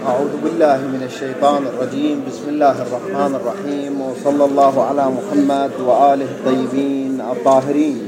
أعوذ بالله من الشيطان الرجيم. بسم الله الرحمن الرحيم، وصلى الله على محمد وآله الطيبين الطاهرين.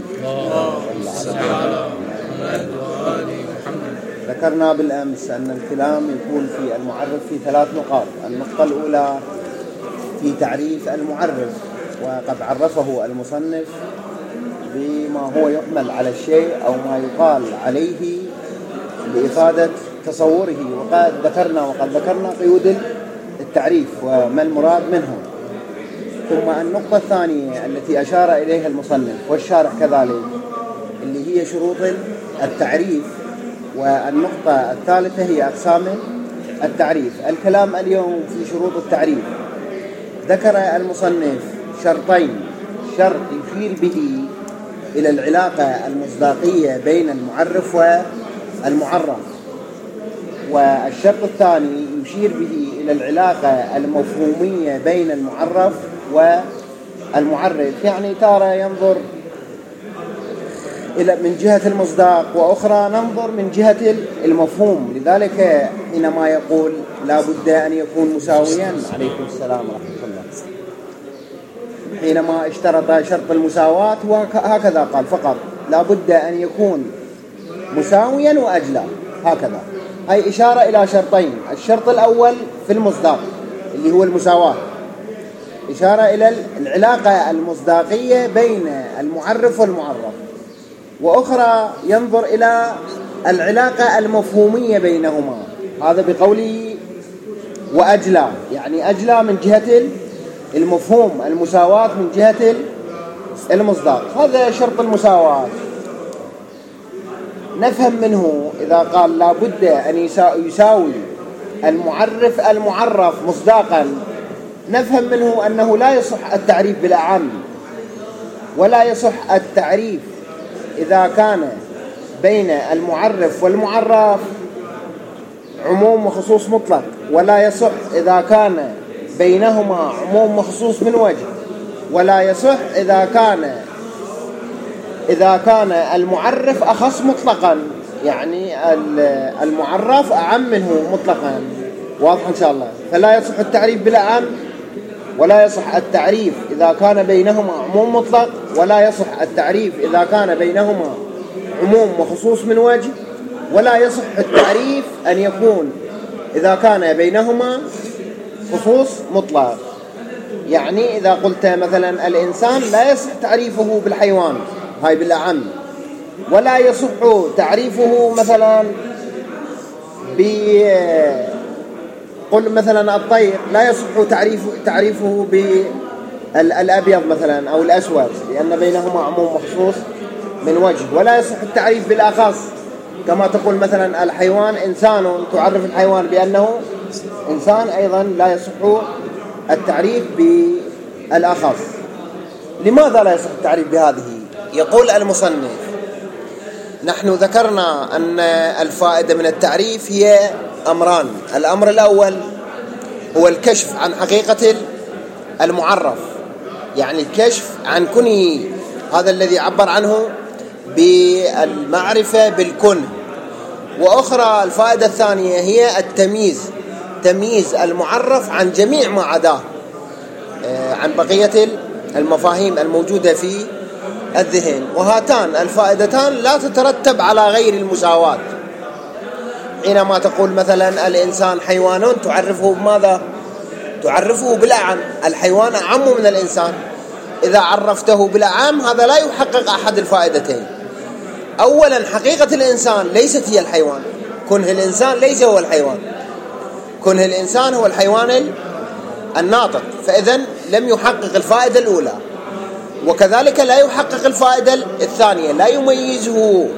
ذكرنا بالأمس أن الكلام يكون في المعرف في 3 نقاط. النقطة الأولى في تعريف المعرف، وقد عرفه المصنف بما هو يحمل على الشيء أو ما يقال عليه لإفادة تصوره، وقد ذكرنا قيود التعريف وما المراد منه. ثم النقطة الثانية التي أشار إليها المصنف والشارح كذلك، اللي هي شروط التعريف. والنقطة الثالثة هي أقسام التعريف. الكلام اليوم في شروط التعريف. ذكر المصنف شرطين: شرط يشير به إلى العلاقة المصداقية بين المعرف والمعرف، والشرط الثاني يشير به إلى العلاقة المفهومية بين المعرف والمعرف. يعني تارة ينظر إلى من جهة المصداق، وأخرى ننظر من جهة المفهوم. لذلك حينما يقول لا بد أن يكون مساويا، عليكم السلام ورحمة الله، حينما اشترط شرط المساواة هكذا قال فقط: لا بد أن يكون مساويا وأجلا، هكذا. هي إشارة إلى شرطين: الشرط الأول في المصداق اللي هو المساواة، إشارة إلى العلاقة المصداقية بين المعرف والمعرف، وأخرى ينظر إلى العلاقة المفهومية بينهما، هذا بقوله وأجلا، يعني أجلا من جهة المفهوم، المساواة من جهة المصداق. هذا شرط المساواة. نفهم منه إذا قال لا بد أن يساوي المعرف مصداقا، نفهم منه أنه لا يصح التعريف بالأعم، ولا يصح التعريف إذا كان بين المعرف والمعرف عموم وخصوص مطلق، ولا يصح إذا كان بينهما عموم وخصوص من وجه، ولا يصح إذا كان المعرف أخص مطلقا، يعني المعرف أعم منه مطلقا. واضح إن شاء الله؟ فلا يصح التعريف بالأعم، ولا يصح التعريف إذا كان بينهما عموم مطلق، ولا يصح التعريف إذا كان بينهما عموم وخصوص من وجه، ولا يصح التعريف أن يكون إذا كان بينهما خصوص مطلق. يعني إذا قلت مثلا الإنسان، لا يصح تعريفه بالحيوان، هاي بالأعم، ولا يصح تعريفه مثلا قل مثلا الطير، لا يصح تعريفه بالأبيض مثلا أو الأسود، لأن بينهما عموم وخصوص من وجه. ولا يصح التعريف بالأخص، كما تقول مثلا الحيوان إنسان، تعرف الحيوان بأنه إنسان، أيضا لا يصح التعريف بالأخص. لماذا لا يصح التعريف بهذه؟ يقول المصنف: نحن ذكرنا أن الفائدة من التعريف هي أمران. الأمر الأول هو الكشف عن حقيقة المعرف، يعني الكشف عن كنه، هذا الذي عبر عنه بالمعرفة بالكنه. وأخرى الفائدة الثانية هي التمييز، تمييز المعرف عن جميع ما عداه، عن بقية المفاهيم الموجودة في الذهن. وهاتان الفائدتان لا تترتب على غير المساواة. حينما تقول مثلا الإنسان حيوان، تعرفه بماذا؟ تعرفه بالأعم. الحيوان أعم من الإنسان. إذا عرفته بالأعم هذا لا يحقق أحد الفائدتين. أولا، حقيقة الإنسان ليست هي الحيوان، كنه الإنسان ليس هو الحيوان، كنه الإنسان هو الحيوان الناطق، فإذن لم يحقق الفائدة الأولى. وكذلك لا يحقق الفائدة الثانية، لا يميزه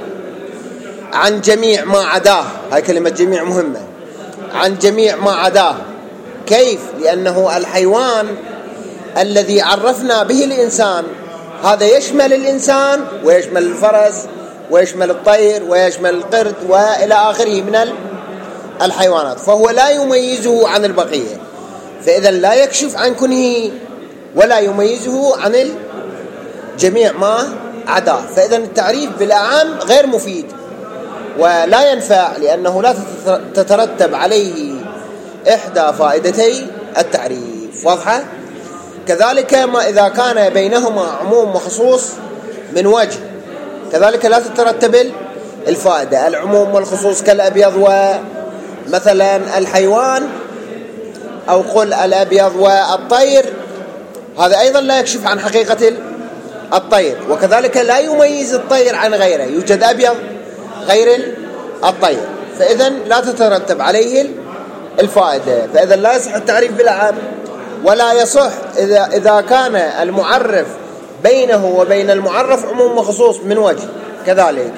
عن جميع ما عداه. هاي كلمة جميع مهمة، عن جميع ما عداه. كيف؟ لأنه الحيوان الذي عرفنا به الإنسان هذا يشمل الإنسان، ويشمل الفرس، ويشمل الطير، ويشمل القرد، وإلى آخره من الحيوانات، فهو لا يميزه عن البقية، فإذا لا يكشف عن كنه ولا يميزه عن جميع ما عداه. فإذا التعريف بالأعم غير مفيد ولا ينفع، لأنه لا تترتب عليه إحدى فائدتي التعريف. واضحة؟ كذلك ما إذا كان بينهما عموم وخصوص من وجه، كذلك لا تترتب الفائدة. العموم والخصوص كالأبيض ومثلا الحيوان، أو قل الأبيض والطير، هذا أيضا لا يكشف عن حقيقة الطير. وكذلك لا يميز الطير عن غيره، يوجد أبيض غير الطير، فإذا لا تترتب عليه الفائدة. فإذا لا يصح التعريف بالعام، ولا يصح إذا كان المعرف بينه وبين المعرف عموم وخصوص من وجه. كذلك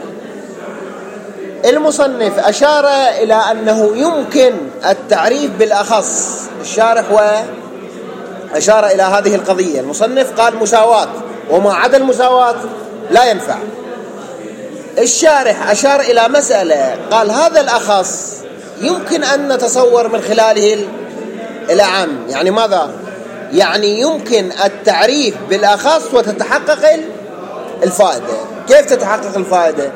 المصنف أشار إلى أنه يمكن التعريف بالأخص. الشارح وأشار إلى هذه القضية. المصنف قال مساواة، وما عدا المساواة لا ينفع. الشارح أشار إلى مسألة، قال هذا الأخص يمكن أن نتصور من خلاله الأعم. يعني ماذا؟ يعني يمكن التعريف بالأخص وتتحقق الفائدة. كيف تتحقق الفائدة؟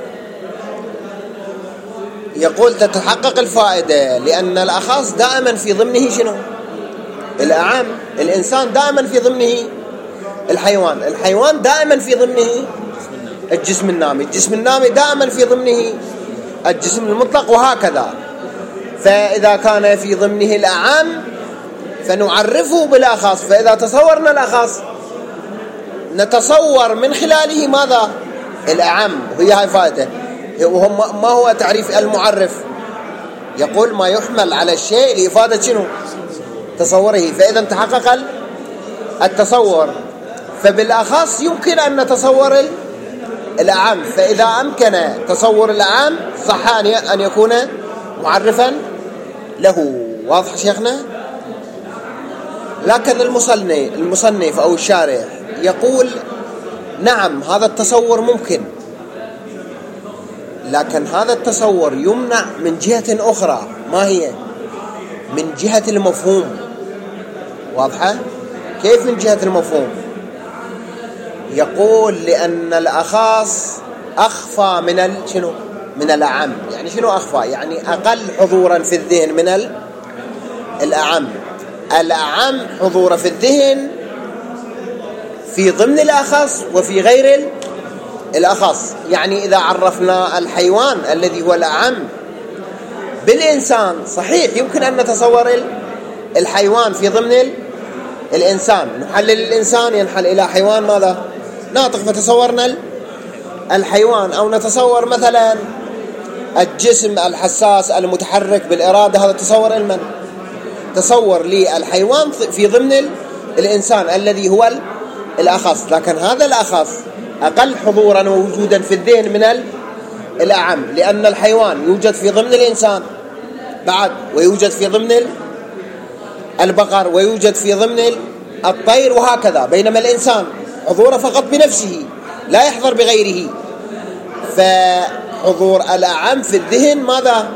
يقول تتحقق الفائدة لأن الأخص دائما في ضمنه شنو؟ الأعم. الإنسان دائما في ضمنه الحيوان، الحيوان دائما في ضمنه الجسم النامي، الجسم النامي دائما في ضمنه الجسم المطلق، وهكذا. فإذا كان في ضمنه الأعم فنعرفه بالأخص. فإذا تصورنا الأخص نتصور من خلاله ماذا؟ الأعم. وهي هاي فائدة. ما هو تعريف المعرف؟ يقول ما يحمل على الشيء لإفادة شنو؟ تصوره. فإذا تحقق التصور. فبالأخص يمكن أن نتصور الأعم، فإذا أمكن تصور الأعم صح أن يكون معرفا له. واضح شيخنا؟ لكن المصنف أو الشارح يقول نعم هذا التصور ممكن، لكن هذا التصور يمنع من جهة أخرى. ما هي؟ من جهة المفهوم. واضحة؟ كيف من جهة المفهوم؟ يقول لأن الأخص أخفى من الأعم. يعني شنو أخفى؟ يعني أقل حضورا في الذهن من الأعم. الأعم حضور في الذهن في ضمن الأخص وفي غير الأخص. يعني إذا عرفنا الحيوان الذي هو الأعم بالإنسان، صحيح يمكن أن نتصور الحيوان في ضمن الإنسان. نحلل الإنسان ينحل إلى حيوان ماذا؟ ناطق، فتصورنا الحيوان. أو نتصور مثلا الجسم الحساس المتحرك بالإرادة، هذا تصور المن؟ تصور للحيوان في ضمن الإنسان الذي هو الأخص. لكن هذا الأخص أقل حضورا ووجودا في الذهن من الأعم، لأن الحيوان يوجد في ضمن الإنسان بعد، ويوجد في ضمن البقر، ويوجد في ضمن الطير، وهكذا. بينما الإنسان حضوره فقط بنفسه لا يحضر بغيره. فحضور الأعم في الذهن ماذا؟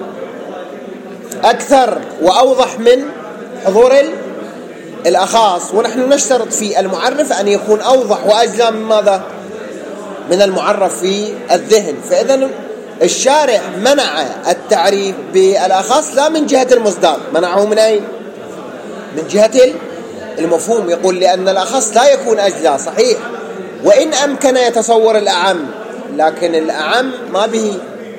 أكثر وأوضح من حضور الأخص. ونحن نشترط في المعرف أن يكون أوضح وأجلى من ماذا؟ من المعرف في الذهن. فإذا الشارح منع التعريف بالأخص لا من جهة المصداق، منعه من أين؟ من جهة المفهوم. يقول لأن الأخص لا يكون أجلى، صحيح وإن أمكن يتصور الأعم، لكن الأعم ما به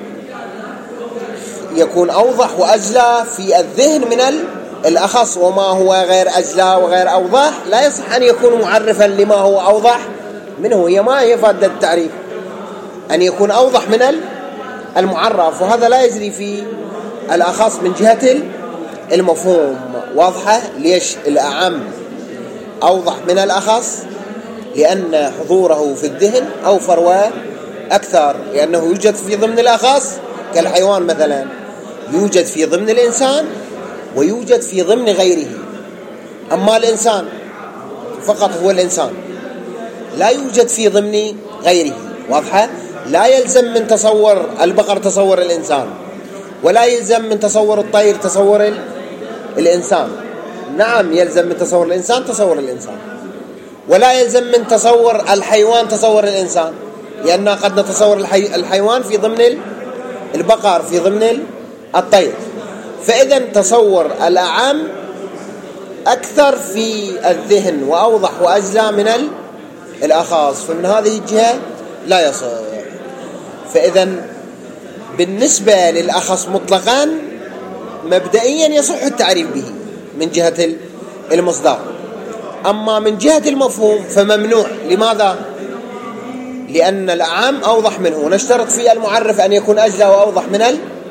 يكون أوضح وأجلى في الذهن من الأخص. وما هو غير أجلى وغير أوضح لا يصح أن يكون معرفا لما هو أوضح منه. هي ما هي فائدة التعريف؟ أن يكون أوضح من المعرف، وهذا لا يجري في الأخص من جهة المفهوم. واضحة؟ ليش الأعم أوضح من الأخص؟ لأن حضوره في الذهن أوفر وأكثر، لأنه يوجد في ضمن الأخص كالحيوان مثلا، يوجد في ضمن الإنسان ويوجد في ضمن غيره. أما الإنسان فقط هو الإنسان، لا يوجد في ضمن غيره. واضحة؟ لا يلزم من تصور البقر تصور الإنسان، ولا يلزم من تصور الطير تصور الإنسان. نعم يلزم من تصور الإنسان تصور الإنسان، ولا يلزم من تصور الحيوان تصور الإنسان، لأن قد نتصور الحيوان في ضمن البقر في ضمن الطير. فإذا تصور الأعم أكثر في الذهن وأوضح وأجلى من الأخص، فمن هذه الجهة لا يصح. فإذا بالنسبة للأخص مطلقا مبدئيا يصح التعريف به من جهة المصدر، أما من جهة المفهوم فممنوع. لماذا؟ لأن الأعم أوضح منه، نشترط في المعرف أن يكون أجلى وأوضح من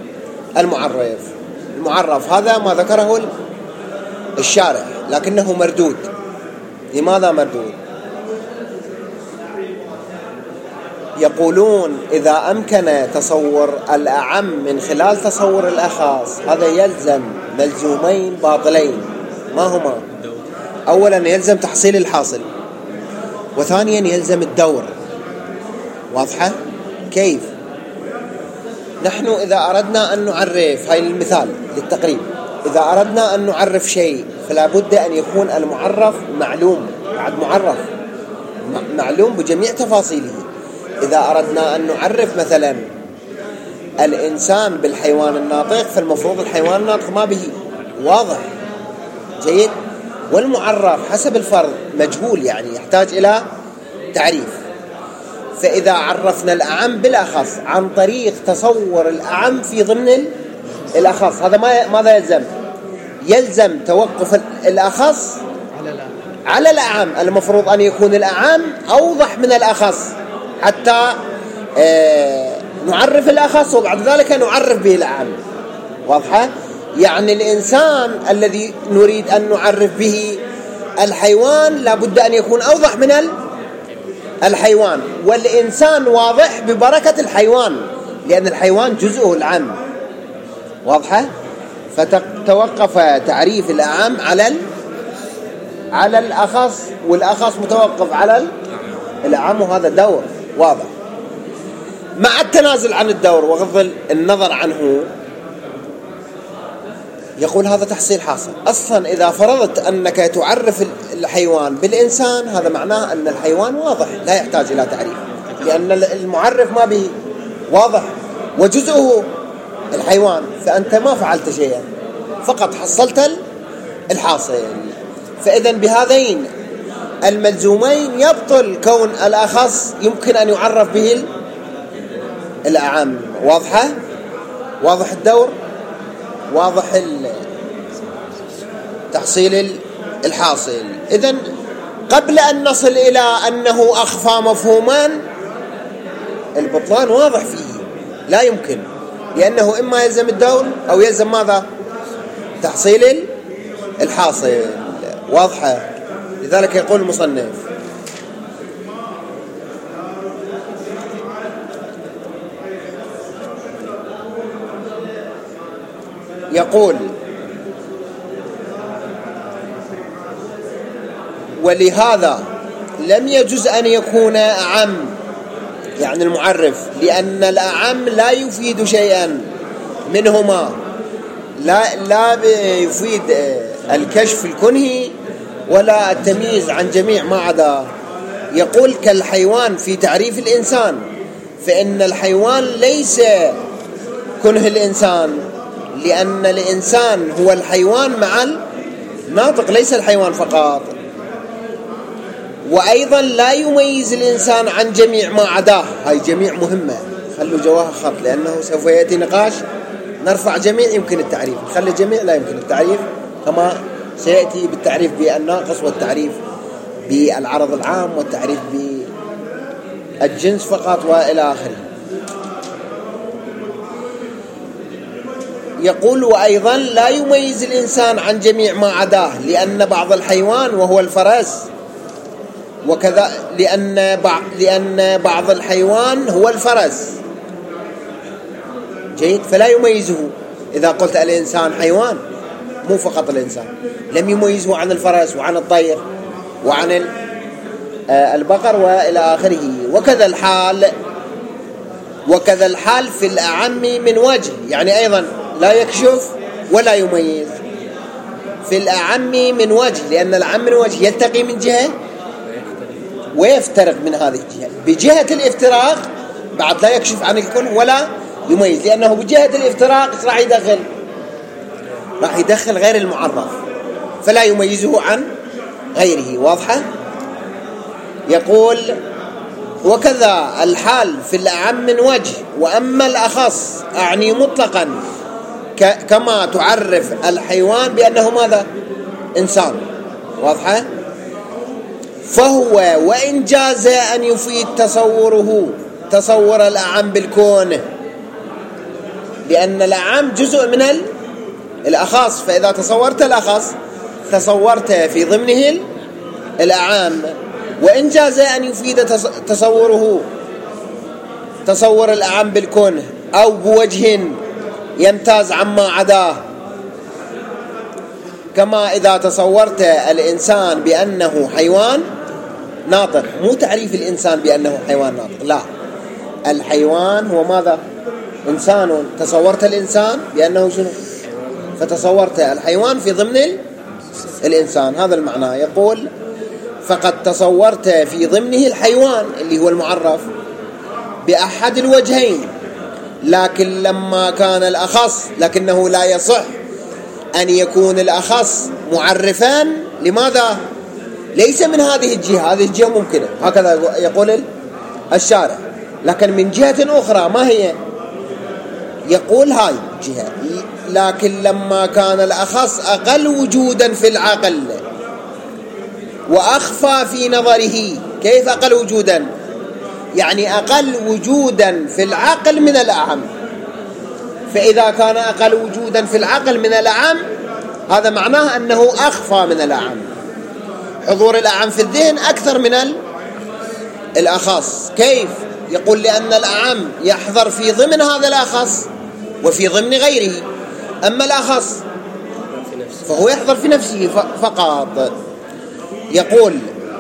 المعرف. هذا ما ذكره الشارح لكنه مردود. لماذا مردود؟ يقولون إذا أمكن تصور الأعم من خلال تصور الأخص هذا يلزم ملزومين باطلين. ما هما؟ أولا يلزم تحصيل الحاصل، وثانيا يلزم الدور. واضحة؟ كيف؟ نحن إذا أردنا أن نعرف، هاي المثال للتقريب، إذا أردنا أن نعرف شيء فلا بد أن يكون المعرف معلوم، بعد معلوم بجميع تفاصيله. إذا أردنا أن نعرف مثلا الإنسان بالحيوان الناطق فالمفروض الحيوان الناطق ما به واضح جيد، والمعرف حسب الفرض مجهول، يعني يحتاج إلى تعريف. فإذا عرفنا الأعم بالأخص عن طريق تصور الأعم في ضمن الأخص، هذا ماذا يلزم؟ يلزم توقف الأخص على الأعم. المفروض أن يكون الأعم أوضح من الأخص حتى نعرف الأخص وبعد ذلك نعرف به الأعم. واضحة؟ يعني الإنسان الذي نريد أن نعرف به الحيوان لابد أن يكون أوضح من الحيوان، والإنسان واضح ببركة الحيوان لأن الحيوان جزءه العام. واضحة؟ فتوقف تعريف الأعم على الأخص، والأخص متوقف على الأعم، وهذا دور واضح. مع التنازل عن الدور وغض النظر عنه يقول هذا تحصيل حاصل. أصلا إذا فرضت أنك تعرف الحيوان بالإنسان هذا معناه أن الحيوان واضح لا يحتاج إلى تعريف، لأن المعرف ما به واضح وجزءه الحيوان، فأنت ما فعلت شيئا، فقط حصلت الحاصل. فإذا بهذين الملزومين يبطل كون الأخص يمكن أن يعرف به الأعم. واضحة؟ واضح الدور، واضح تحصيل الحاصل. إذن قبل أن نصل إلى أنه أخفى مفهومان البطلان واضح فيه، لا يمكن، لأنه إما يلزم الدور أو يلزم ماذا؟ تحصيل الحاصل. واضحة؟ لذلك يقول المصنف يقول ولهذا لم يجوز أن يكون أعم يعني المعرف، لأن الأعم لا يفيد شيئا منهما، لا يفيد الكشف الكنهي ولا التمييز عن جميع ما عدا. يقول كالحيوان في تعريف الإنسان، فإن الحيوان ليس كنه الإنسان، لأن الإنسان هو الحيوان مع الناطق ليس الحيوان فقط. وأيضا لا يميز الإنسان عن جميع ما عداه، هاي جميع مهمة، خلوا جواها خط لأنه سوف يأتي نقاش نرفع جميع يمكن التعريف، نخلي جميع لا يمكن التعريف، كما سيأتي بالتعريف بالناقص والتعريف بالعرض العام والتعريف بالجنس فقط وإلى آخره. يقول وأيضا لا يميز الإنسان عن جميع ما عداه، لأن بعض الحيوان وهو الفرس، وكذا لأن بعض الحيوان هو الفرس جيد، فلا يميزه. إذا قلت الإنسان حيوان مو فقط الإنسان، لم يميزه عن الفرس وعن الطير وعن البقر وإلى آخره. وكذا الحال في الأعم من وجه، يعني أيضا لا يكشف ولا يميز في الأعم من وجه، لأن الأعم من وجه يلتقي من جهة ويفترق من هذه الجهة. بجهة الافتراق بعد لا يكشف عن الكل ولا يميز، لأنه بجهة الافتراق راح يدخل راح يدخل غير المعرف فلا يميزه عن غيره. واضحة؟ يقول وكذا الحال في الأعم من وجه، وأما الأخص أعني مطلقا كما تعرف الحيوان بأنه ماذا؟ إنسان. واضحة؟ فهو وإن جاز أن يفيد تصور الأعم بالكون، لأن الأعم جزء من الأخص، فإذا تصورت الأخص تصورت في ضمنه الأعام. وإن جاز أن يفيد تصور الأعم بالكون أو بوجه يمتاز عما عداه، كما إذا تصورت الإنسان بأنه حيوان ناطق. مو تعريف الإنسان بأنه حيوان ناطق، لا، الحيوان هو ماذا؟ إنسان. تصورت الإنسان بأنه شنو؟ فتصورت الحيوان في ضمن الإنسان، هذا المعنى. يقول فقد تصورت في ضمنه الحيوان اللي هو المعرف بأحد الوجهين، لكن لما كان الأخص، لكنه لا يصح أن يكون الأخص معرفان. لماذا؟ ليس من هذه الجهة، هذه الجهة ممكنة، هكذا يقول الشارع، لكن من جهة أخرى ما هي؟ يقول هاي جهة، لكن لما كان الأخص أقل وجودا في العقل وأخفى في نظره. كيف أقل وجودا؟ يعني أقل وجودا في العقل من الأعم. فإذا كان أقل وجودا في العقل من الأعم، هذا معناه أنه أخفى من الأعم. حضور الأعم في الذهن أكثر من الأخص. كيف؟ يقول لأن الأعم يحضر في ضمن هذا الأخص وفي ضمن غيره، أما الأخص فهو يحضر في نفسه فقط. يقول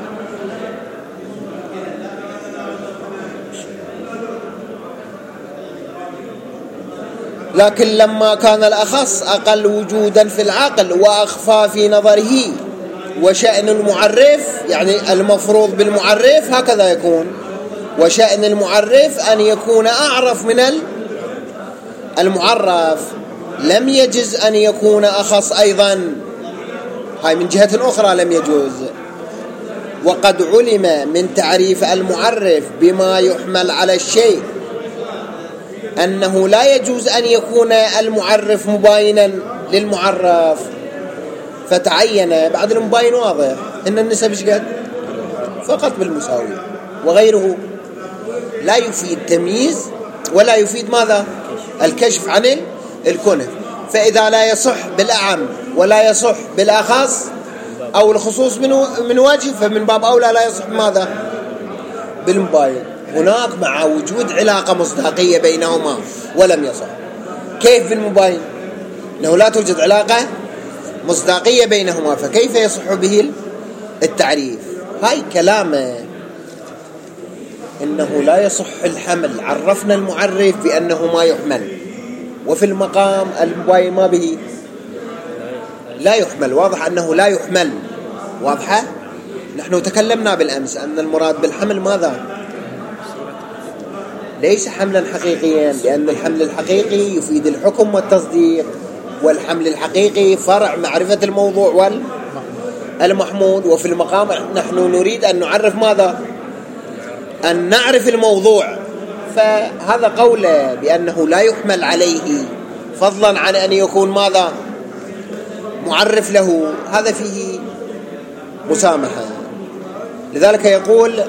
لكن لما كان الأخص أقل وجودا في العقل وأخفى في نظره، وشأن المعرف، يعني المفروض بالمعرف هكذا يكون، وشأن المعرف أن يكون أعرف من المعرف، لم يجز أن يكون أخص أيضا. هاي من جهة أخرى لم يجوز. وقد علم من تعريف المعرف بما يحمل على الشيء أنه لا يجوز أن يكون المعرف مباينا للمعرف، فتعين بعد المباين واضح إن النسب شقد فقط بالمساوي، وغيره لا يفيد تمييز ولا يفيد ماذا؟ الكشف عن الكنف. فإذا لا يصح بالأعم ولا يصح بالأخص أو الخصوص من وجه، فمن باب أولى لا يصح ماذا؟ بالمباين. هناك مع وجود علاقة مصداقية بينهما ولم يصح. كيف بالمباين؟ أنه لا توجد علاقة مصداقية بينهما، فكيف يصح به التعريف؟ هاي كلامه إنه لا يصح الحمل. عرفنا المعرف بأنه ما يحمل، وفي المقام المباين ما به لا يحمل. واضح أنه لا يحمل. واضحة؟ نحن تكلمنا بالأمس أن المراد بالحمل ماذا؟ ليس حملا حقيقيا، لأن الحمل الحقيقي يفيد الحكم والتصديق، والحمل الحقيقي فرع معرفة الموضوع والمحمود. وفي المقام نحن نريد أن نعرف ماذا؟ أن نعرف الموضوع. فهذا قوله بأنه لا يحمل عليه فضلا عن أن يكون ماذا؟ معرف له، هذا فيه مسامحة. لذلك يقول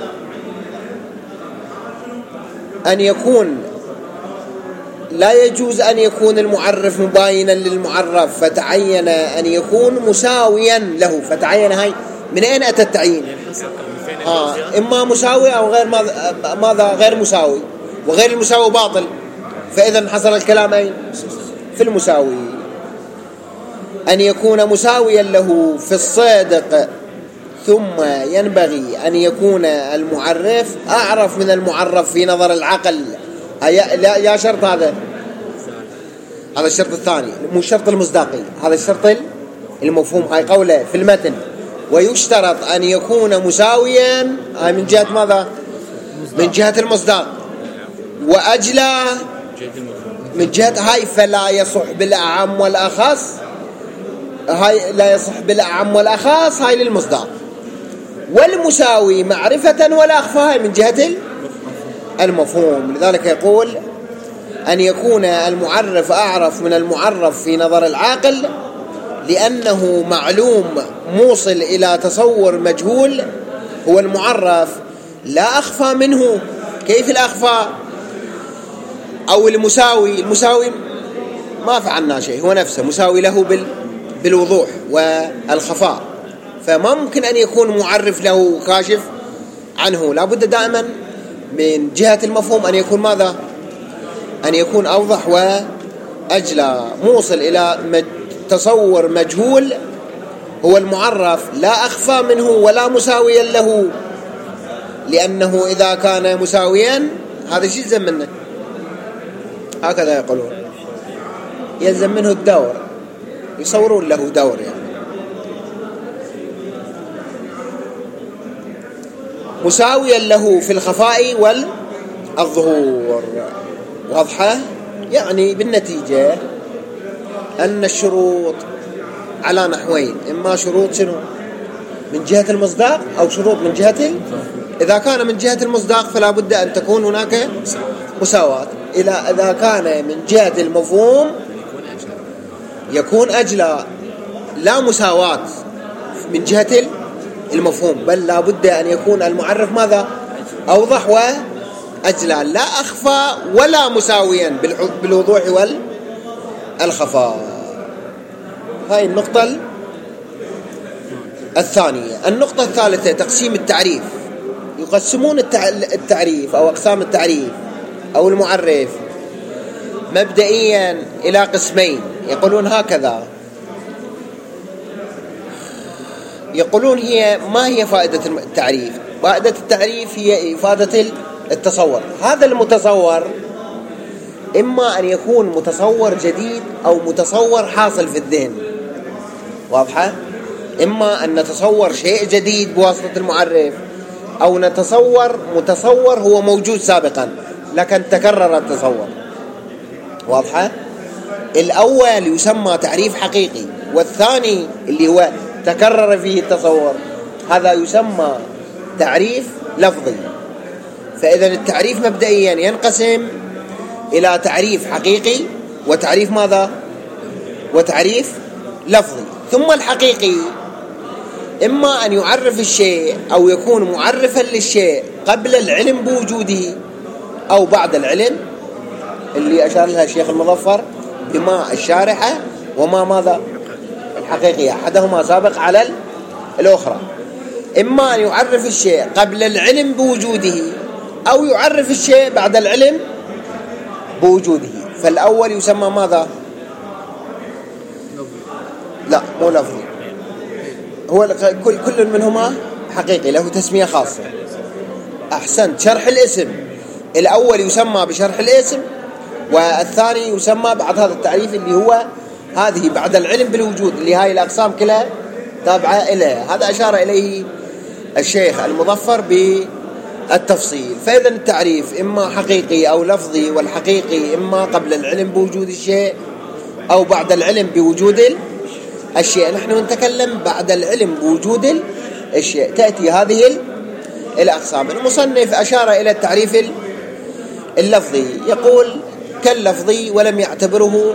أن يكون لا يجوز أن يكون المعرف مباينا للمعرف، فتعين أن يكون مساويا له. فتعين هاي من أين أتى التعيين؟ إما مساوي أو غير ماذا؟ غير مساوي، وغير المساوي باطل. فإذا حصل الكلام أين؟ في المساوي. أن يكون مساويا له في الصادق، ثم ينبغي أن يكون المعرف أعرف من المعرف في نظر العقل. يا شرط هذا الشرط الثاني، مو الشرط المصداقي، هذا الشرط المفهوم. هاي قوله في المتن: ويشترط أن يكون مساويا. هاي من جهة ماذا؟ من جهة المصداق. وأجلى من جهة هاي، فلا يصح بالأعم والأخص هاي لا يصح بالأعم والأخاص، هاي للمصداق. والمساوي معرفة ولا أخفى، هاي من جهة المفهوم. لذلك يقول أن يكون المعرف أعرف من المعرف في نظر العاقل لأنه معلوم موصل إلى تصور مجهول هو المعرف، لا أخفى منه. كيف الأخفى؟ أو المساوي ما فعلنا شيء، هو نفسه مساوي له بالوضوح والخفاء، فما ممكن أن يكون معرف له كاشف عنه. لا بد دائما من جهة المفهوم أن يكون ماذا؟ أن يكون أوضح وأجلى، موصل إلى تصور مجهول هو المعرف، لا أخفى منه ولا مساويا له، لأنه إذا كان مساويا هذا شيء يلزم منه، هكذا يقولون، يلزم منه الدور، يصورون له دور يعني. مساويا له في الخفاء والظهور. واضحة؟ يعني بالنتيجة أن الشروط على نحوين، إما شروط شنو من جهة المصداق أو شروط من جهة إذا كان من جهة المصداق فلا بد أن تكون هناك مساواة. إذا كان من جهة المفهوم يكون أجلى، لا مساواة من جهة المفهوم، بل لا بد أن يكون المعرف ماذا؟ أوضح وأجلى، لا أخفى ولا مساويا بالوضوح والخفاء. هاي النقطة الثانية. النقطة الثالثة تقسيم التعريف. يقسمون التعريف أو أقسام التعريف أو المعرف مبدئيا إلى قسمين. يقولون هكذا، يقولون ما هي فائدة التعريف؟ فائدة التعريف هي إفادة التصور. هذا المتصور إما أن يكون متصور جديد أو متصور حاصل في الذهن. واضحة؟ إما أن نتصور شيء جديد بواسطة المعرف، أو نتصور متصور هو موجود سابقا لكن تكرر التصور. واضحة؟ الأول يسمى تعريف حقيقي، والثاني اللي هو تكرر فيه التصور هذا يسمى تعريف لفظي. فإذا التعريف مبدئيا ينقسم إلى تعريف حقيقي وتعريف ماذا؟ وتعريف لفظي. ثم الحقيقي إما أن يعرف الشيء أو يكون معرفا للشيء قبل العلم بوجوده أو بعد العلم، اللي أشار لها الشيخ المظفر بما الشارحة وما ماذا؟ الحقيقية، أحدهما سابق على الأخرى. إما أن يعرف الشيء قبل العلم بوجوده أو يعرف الشيء بعد العلم بوجوده. فالأول يسمى ماذا؟ لا مو لفظي، هو كل منهما حقيقي له تسمية خاصة. أحسنت، شرح الاسم. الأول يسمى بشرح الاسم، والثاني يسمى بعد هذا التعريف اللي هو هذه بعد العلم بالوجود، اللي هاي الأقسام كلها تابعة إليها. هذا أشار إليه الشيخ المظفر بالتفصيل. فإذا التعريف إما حقيقي أو لفظي، والحقيقي إما قبل العلم بوجود الشيء أو بعد العلم بوجود الشيء. نحن نتكلم بعد العلم بوجود الشيء. تأتي هذه الأقسام. المصنف أشار إلى التعريف اللفظي، يقول كاللفظي، ولم يعتبره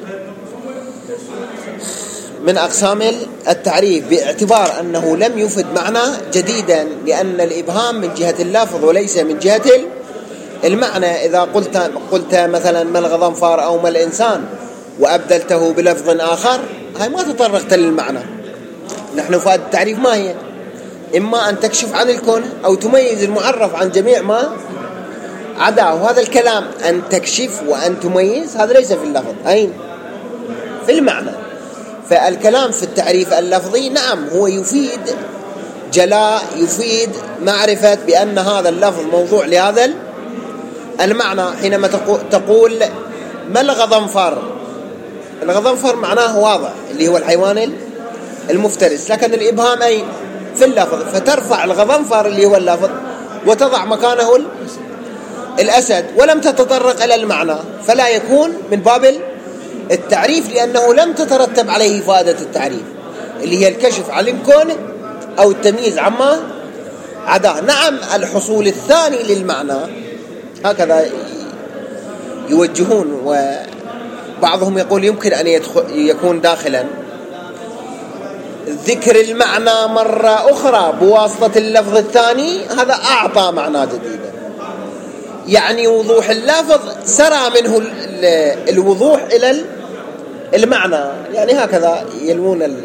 من أقسام التعريف باعتبار أنه لم يفد معنى جديدا، لأن الإبهام من جهة اللفظ وليس من جهة المعنى. إذا قلت مثلا ما الغضنفار أو ما الإنسان وأبدلته بلفظ آخر، هاي ما تطرقت للمعنى. نحن فائدة التعريف ما هي؟ إما أن تكشف عن الكون أو تميز المعرف عن جميع ما عداه. وهذا الكلام أن تكشف وأن تميز هذا ليس في اللفظ، أين؟ في المعنى. فالكلام في التعريف اللفظي نعم هو يفيد جلاء، يفيد معرفة بأن هذا اللفظ موضوع لهذا المعنى. حينما تقول ما الغضنفر، الغضنفر معناه واضح اللي هو الحيوان المفترس، لكن الإبهام أي في اللفظ، فترفع الغضنفر اللي هو اللفظ وتضع مكانه الأسد ولم تتطرق إلى المعنى، فلا يكون من باب التعريف لأنه لم تترتب عليه فائدة التعريف اللي هي الكشف عن كونه أو التمييز عما عداه. نعم الحصول الثاني للمعنى هكذا يوجهون، وبعضهم يقول يمكن أن يكون داخلا ذكر المعنى مرة أخرى بواسطة اللفظ الثاني، هذا أعطى معنى جديدا، يعني وضوح اللفظ سرى منه الوضوح إلى المعنى، يعني هكذا يلمون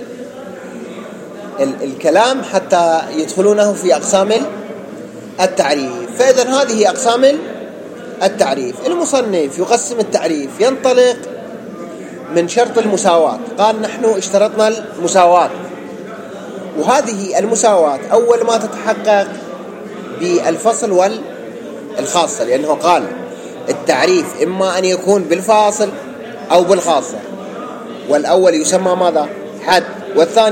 الكلام حتى يدخلونه في أقسام التعريف. فإذن هذه أقسام التعريف. المصنف يقسم التعريف، ينطلق من شرط المساواة، قال نحن اشترطنا المساواة، وهذه المساواة أول ما تتحقق بالفصل والخاصة، لأنه قال التعريف إما أن يكون بالفاصل أو بالخاصة، والأول يسمى ماذا؟ حد، والثاني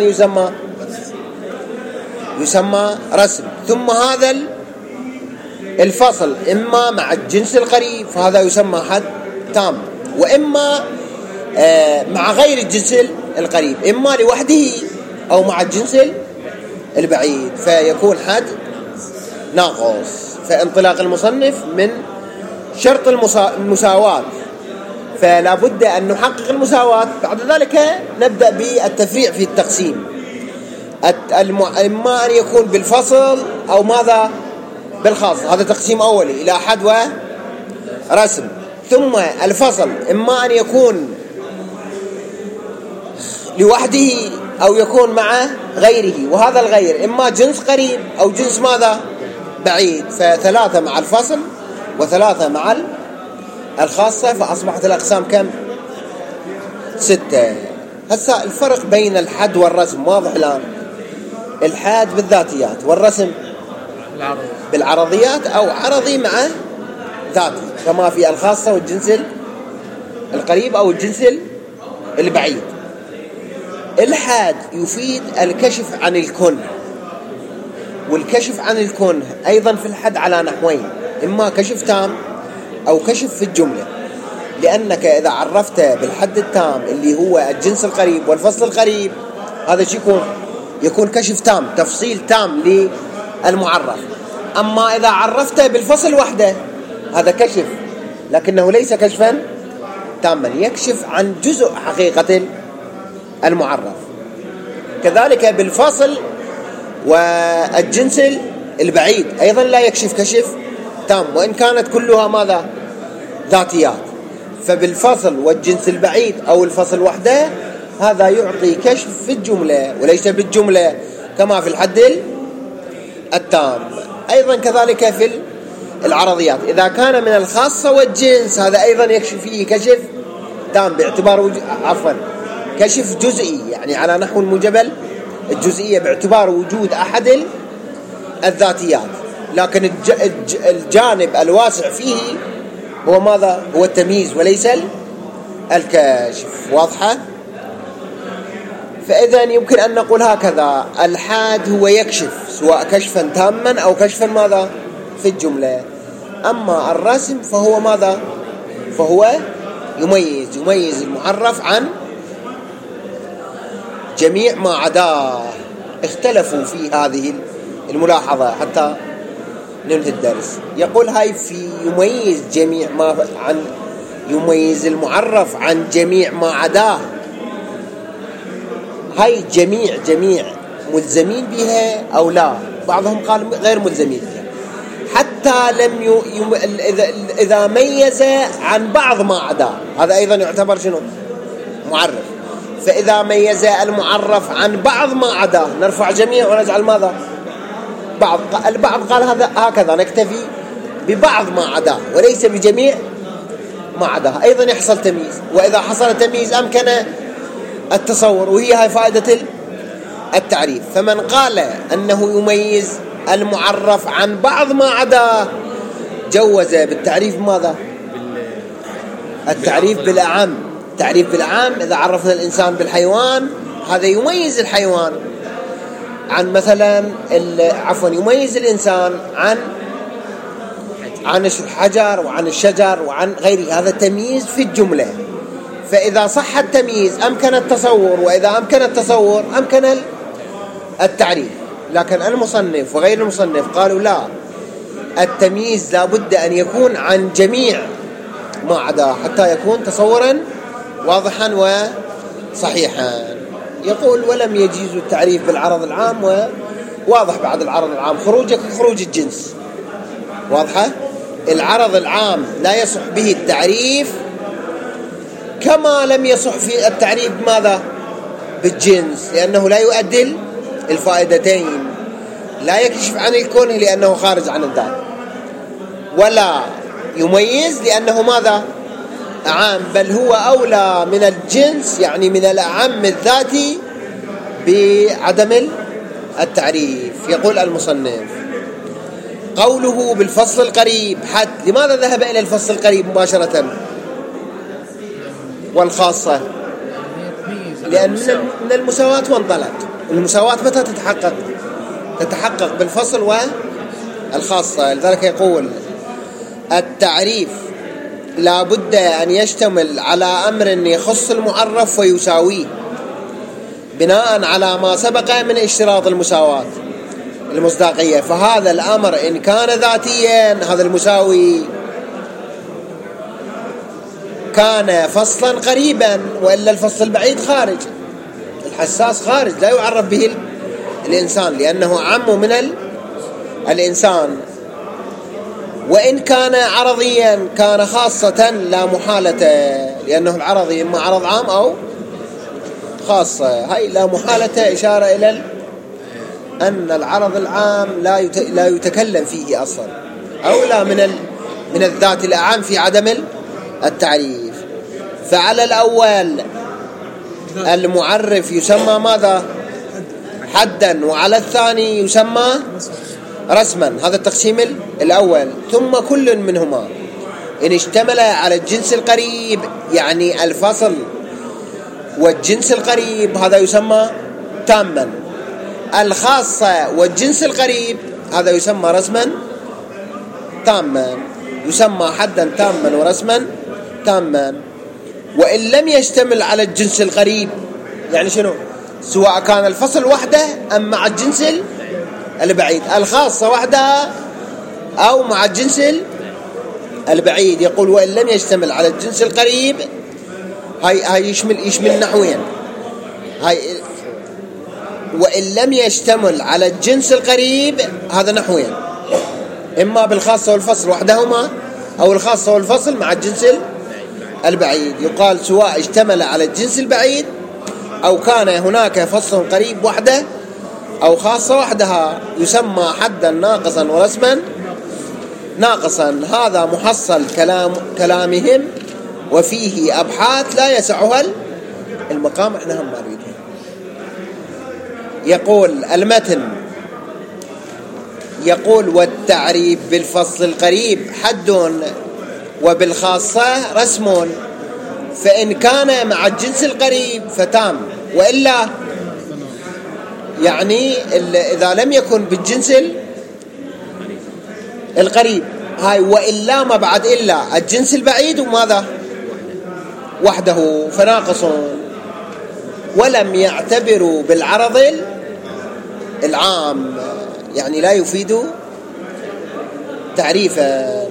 يسمى رسم. ثم هذا الفصل إما مع الجنس القريب فهذا يسمى حد تام، وإما مع غير الجنس القريب، إما لوحده أو مع الجنس البعيد فيكون حد ناقص. فانطلاق المصنف من شرط المساواة، فلا بد أن نحقق المساواة، بعد ذلك نبدأ بالتفريع في التقسيم. إما أن يكون بالفصل أو ماذا؟ بالخاص، هذا تقسيم أولي إلى حد ورسم. ثم الفصل إما أن يكون لوحده أو يكون مع غيره، وهذا الغير إما جنس قريب أو جنس ماذا؟ بعيد، فثلاثة مع الفصل وثلاثة مع الخاصة، فأصبحت الأقسام كم؟ 6. هسا الفرق بين الحد والرسم واضح الآن. الحاد بالذاتيات والرسم بالعرضيات، أو عرضي مع ذاتي، كما في الخاصة والجنس القريب أو الجنس البعيد. الحاد يفيد الكشف عن الكون، والكشف عن الكون أيضا في الحد على نحوين، إما كشف تام أو كشف في الجملة، لأنك إذا عرفت بالحد التام اللي هو الجنس القريب والفصل القريب، هذا شيء يكون كشف تام، تفصيل تام للمعرف. أما إذا عرفته بالفصل وحده هذا كشف، لكنه ليس كشفا تاما، يكشف عن جزء حقيقة المعرف. كذلك بالفصل والجنس البعيد أيضا لا يكشف كشف تام، وإن كانت كلها ماذا؟ ذاتيات. فبالفصل والجنس البعيد أو الفصل وحده هذا يعطي كشف في الجملة وليس بالجملة، كما في الحد التام. أيضا كذلك في العرضيات إذا كان من الخاصة والجنس هذا أيضا يكشف فيه كشف تام باعتبار كشف جزئي، يعني على نحو المجبل الجزئية باعتبار وجود أحد الذاتيات، لكن الجانب الواسع فيه هو ماذا؟ هو التمييز وليس الكشف. واضحة؟ فإذا يمكن أن نقول هكذا: الحاد هو يكشف سواء كشفا تاما أو كشفا ماذا؟ في الجملة. أما الرسم فهو ماذا؟ فهو يميز المعرف عن جميع ما عداه. اختلفوا في هذه الملاحظة حتى ننهي الدرس. يقول هاي في يميز جميع ما يميز المعرف عن جميع ما عداه. هاي جميع ملزمين بها أو لا؟ بعضهم قال غير ملزمين بها، حتى لم إذا ميز عن بعض ما عداه هذا أيضا يعتبر شنو؟ معرف. فإذا ميز المعرف عن بعض ما عداه نرفع جميع ونجعل ماذا؟ بعض. البعض قال هذا هكذا نكتفي ببعض ما عداه وليس بجميع ما عداه، أيضا يحصل تمييز. وإذا حصل تمييز أمكن التصور، وهي هاي فائدة التعريف. فمن قال أنه يميز المعرف عن بعض ما عداه جوز بالتعريف ماذا؟ التعريف بالأعم. التعريف بالأعم إذا عرفنا الإنسان بالحيوان هذا يميز الحيوان عن مثلا يميز الإنسان عن الحجر وعن الشجر وعن غيره، هذا تمييز في الجملة. فإذا صح التمييز أمكن التصور، وإذا أمكن التصور أمكن التعريف. لكن المصنف وغير المصنف قالوا لا، التمييز لابد أن يكون عن جميع ما عداه حتى يكون تصورا واضحا وصحيحا. يقول ولم يجيز التعريف بالعرض العام، وواضح بعد العرض العام خروجك خروج الجنس واضحة. العرض العام لا يصح به التعريف كما لم يصح في التعريف ماذا بالجنس، لأنه لا يؤدي الفائدتين، لا يكشف عن الكون لأنه خارج عن الذات، ولا يميز لأنه ماذا عام، بل هو أولى من الجنس، يعني من الأعم الذاتي بعدم التعريف. يقول المصنف قوله بالفصل القريب حد، لماذا ذهب إلى الفصل القريب مباشرة والخاصة؟ لأن من المساواة وانطلق. المساواة متى تتحقق؟ تتحقق بالفصل والخاصة. لذلك يقول التعريف لا بد أن يشتمل على أمر يخص المعرف ويساويه بناء على ما سبق من اشتراط المساواة المصداقية. فهذا الأمر إن كان ذاتيا هذا المساوي كان فصلا قريبا، وإلا الفصل البعيد خارج، الحساس خارج لا يعرف به الإنسان لأنه أعم من الإنسان. وإن كان عرضيا كان خاصة لا محالة، لأنه العرضي إما عرض عام أو خاصة، هاي لا محالة إشارة إلى أن العرض العام لا يتكلم فيه أصلا، أولى من الذات الأعام في عدم التعريف. فعلى الأول المعرف يسمى ماذا حدا، وعلى الثاني يسمى رسما. هذا التقسيم الأول. ثم كل منهما إن اشتمل على الجنس القريب، يعني الفصل والجنس القريب، هذا يسمى تاما. الخاصة والجنس القريب هذا يسمى رسما تاما، يسمى حدا تاما ورسما تاما. وإن لم يشتمل على الجنس القريب، يعني شنو؟ سواء كان الفصل وحده أم مع الجنس البعيد، الخاصة وحدها أو مع الجنس البعيد. يقول وإن لم يشتمل على الجنس القريب، هاي يشمل نحوين. هاي وإن لم يشتمل على الجنس القريب هذا نحوين، إما بالخاصة والفصل وحدهما، أو الخاصة والفصل مع الجنس البعيد. يقال سواء اشتمل على الجنس البعيد أو كان هناك فصل قريب وحده أو خاصة وحدها، يسمى حدا ناقصا ورسما ناقصا. هذا محصل كلامهم، وفيه أبحاث لا يسعها المقام، احنا هم نريده. يقول المتن، يقول والتعريف بالفصل القريب حد وبالخاصة رسم، فإن كان مع الجنس القريب فتام، وإلا يعني إذا لم يكن بالجنس القريب، هاي وإلا ما بعد إلا الجنس البعيد وماذا وحده فناقص. ولم يعتبروا بالعرض العام، يعني لا يفيد تعريفا.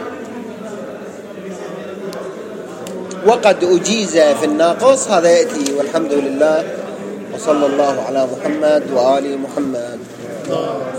وقد أجيز في الناقص، هذا يأتي. والحمد لله، وصلى الله على محمد وآل محمد.